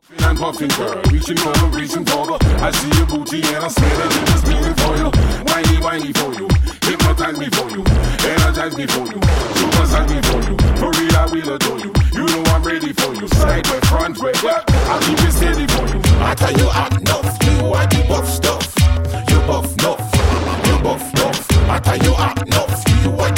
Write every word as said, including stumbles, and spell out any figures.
And puffing girl, reaching over, reaching forward. I see your booty and I swear that it is meaning for you. Whiny, whiny for you, hypnotize me for you, energize me for you, supersize me for you. For real, I will adore you. You know I'm ready for you. Side way, front way, yeah. I'll keep it steady for you. I tell you hot enough, you are the buff stuff. You buff enough, you buff enough. I tell you hot enough, you are